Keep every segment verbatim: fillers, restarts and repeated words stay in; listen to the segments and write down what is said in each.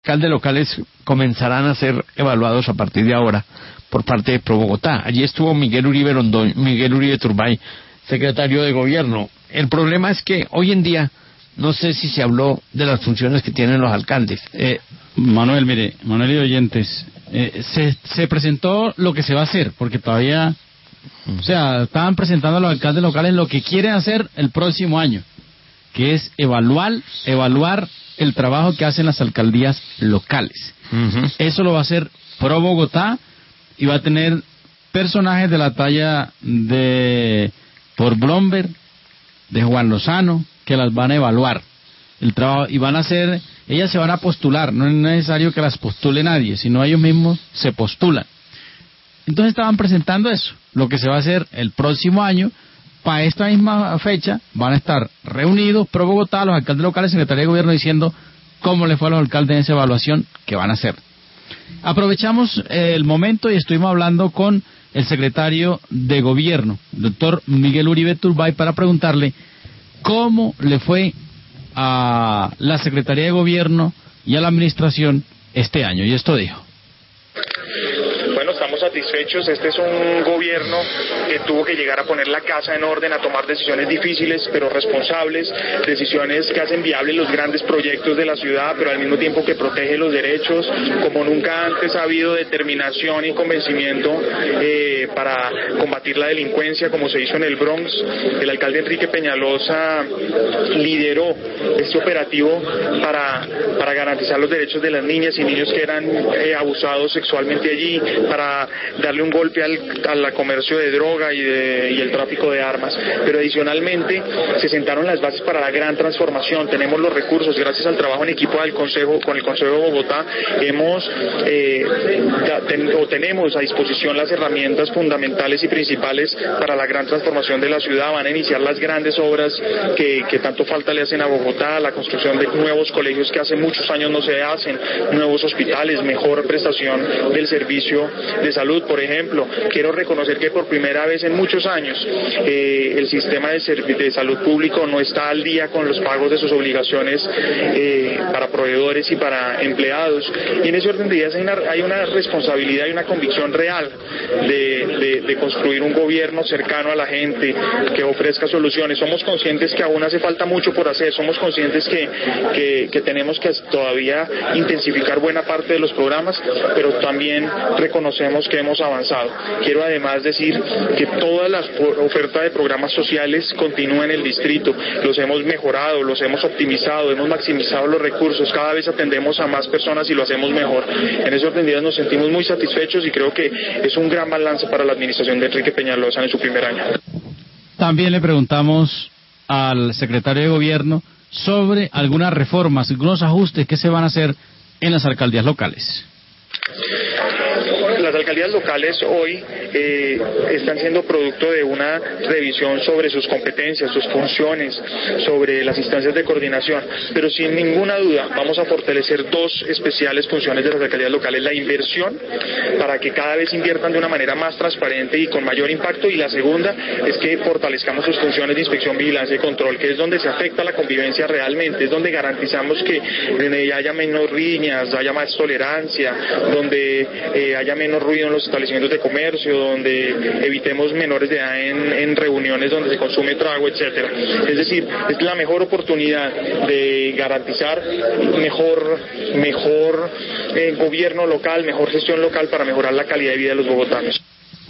alcaldes locales comenzarán a ser evaluados a partir de ahora por parte de Pro Bogotá. Allí estuvo Miguel Uribe Londoño, Miguel Uribe Turbay, secretario de Gobierno. El problema es que hoy en día no sé si se habló de las funciones que tienen los alcaldes. Eh, Manuel, mire, Manuel y oyentes, eh, se, se presentó lo que se va a hacer, porque todavía, o sea, estaban presentando a los alcaldes locales lo que quieren hacer el próximo año, que es evaluar, evaluar el trabajo que hacen las alcaldías locales. Uh-huh. Eso lo va a hacer Pro Bogotá y va a tener personajes de la talla de por Blomberg, de Juan Lozano, que las van a evaluar el trabajo y van a hacer, ellas se van a postular, no es necesario que las postule nadie, sino ellos mismos se postulan. Entonces estaban presentando eso, lo que se va a hacer el próximo año. Para esta misma fecha van a estar reunidos Pro Bogotá, los alcaldes locales, Secretaría de Gobierno, diciendo cómo le fue a los alcaldes en esa evaluación que van a hacer. Aprovechamos eh, el momento y estuvimos hablando con el secretario de Gobierno, el doctor Miguel Uribe Turbay, para preguntarle cómo le fue a la Secretaría de Gobierno y a la Administración este año. Y esto dijo. Bueno, estamos satisfechos. Este es un gobierno que tuvo que llegar a poner la casa en orden, a tomar decisiones difíciles pero responsables, decisiones que hacen viables los grandes proyectos de la ciudad, pero al mismo tiempo que protege los derechos. Como nunca antes ha habido determinación y convencimiento eh, para combatir la delincuencia, como se hizo en el Bronx. El alcalde Enrique Peñalosa lideró este operativo para, para garantizar los derechos de las niñas y niños que eran eh, abusados sexualmente allí, para darle un golpe al, al comercio de droga y, de, y el tráfico de armas. Pero adicionalmente se sentaron las bases para la gran transformación. Tenemos los recursos, gracias al trabajo en equipo del Consejo, con el Consejo de Bogotá, hemos eh, ten, o tenemos a disposición las herramientas fundamentales y principales para la gran transformación de la ciudad. Van a iniciar las grandes obras que, que tanto falta le hacen a Bogotá, la construcción de nuevos colegios que hace muchos años no se hacen, nuevos hospitales, mejor prestación del servicio de salud, por ejemplo. Quiero reconocer que por primera vez en muchos años eh, el sistema de, de salud público no está al día con los pagos de sus obligaciones eh, para proveedores y para empleados, y en ese orden de ideas hay una, hay una responsabilidad y una convicción real de, de, de construir un gobierno cercano a la gente que ofrezca soluciones. Somos conscientes que aún hace falta mucho por hacer, somos conscientes que, que, que tenemos que todavía intensificar buena parte de los programas, pero también reconocemos que hemos avanzado. Quiero además decir que todas las ofertas de programas sociales continúan en el distrito, los hemos mejorado, los hemos optimizado, hemos maximizado los recursos, cada vez atendemos a más personas y lo hacemos mejor. En ese orden de ideas nos sentimos muy satisfechos y creo que es un gran balance para la administración de Enrique Peñalosa en su primer año. También le preguntamos al secretario de Gobierno sobre algunas reformas, algunos ajustes que se van a hacer en las alcaldías locales. Las alcaldías locales hoy eh, están siendo producto de una revisión sobre sus competencias, sus funciones, sobre las instancias de coordinación, pero sin ninguna duda vamos a fortalecer dos especiales funciones de las alcaldías locales: la inversión, para que cada vez inviertan de una manera más transparente y con mayor impacto, y la segunda es que fortalezcamos sus funciones de inspección, vigilancia y control, que es donde se afecta la convivencia realmente, es donde garantizamos que eh, haya menos riñas, haya más tolerancia, donde eh, haya menos ruido en los establecimientos de comercio, donde evitemos menores de edad en, en reuniones donde se consume trago, etcétera. Es decir, es la mejor oportunidad de garantizar mejor, mejor eh, gobierno local, mejor gestión local para mejorar la calidad de vida de los bogotanos.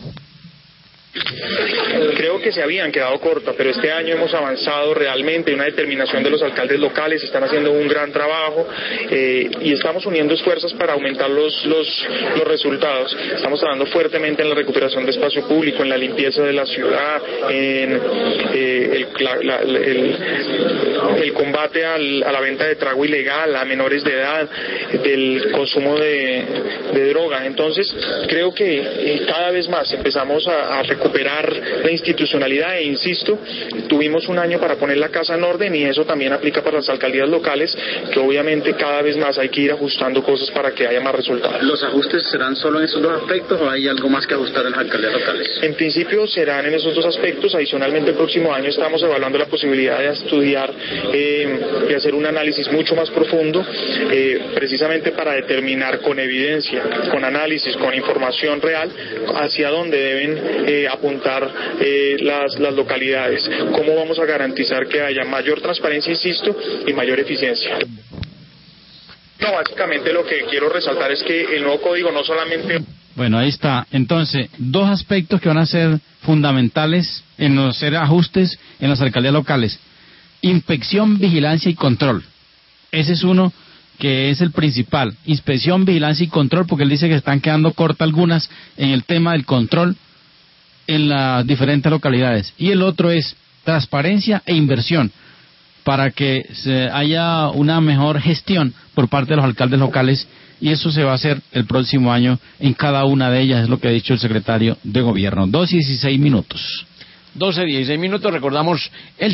Creo que se habían quedado cortas, pero este año hemos avanzado realmente, una determinación de los alcaldes locales, están haciendo un gran trabajo eh, y estamos uniendo esfuerzos para aumentar los, los, los resultados. Estamos trabajando fuertemente en la recuperación de espacio público, en la limpieza de la ciudad, en eh, el, la, la, el, el combate al, a la venta de trago ilegal a menores de edad, del consumo de, de droga. Entonces, creo que eh, cada vez más empezamos a, a recuperar la institucionalidad e insisto, tuvimos un año para poner la casa en orden y eso también aplica para las alcaldías locales, que obviamente cada vez más hay que ir ajustando cosas para que haya más resultados. ¿Los ajustes serán solo en esos dos aspectos o hay algo más que ajustar en las alcaldías locales? En principio serán en esos dos aspectos. Adicionalmente el próximo año estamos evaluando la posibilidad de estudiar eh, y hacer un análisis mucho más profundo, eh, precisamente para determinar con evidencia, con análisis, con información real, hacia dónde deben eh, apuntar eh, las, las localidades, cómo vamos a garantizar que haya mayor transparencia, insisto, y mayor eficiencia. No, básicamente lo que quiero resaltar es que el nuevo código no solamente... Bueno, ahí está. Entonces, dos aspectos que van a ser fundamentales en los hacer ajustes en las alcaldías locales. Inspección, vigilancia y control. Ese es uno que es el principal. Inspección, vigilancia y control, porque él dice que están quedando cortas algunas en el tema del control en las diferentes localidades. Y el otro es transparencia e inversión, para que se haya una mejor gestión por parte de los alcaldes locales, y eso se va a hacer el próximo año en cada una de ellas, es lo que ha dicho el secretario de Gobierno. Dos y dieciséis minutos. doce y dieciséis minutos, recordamos el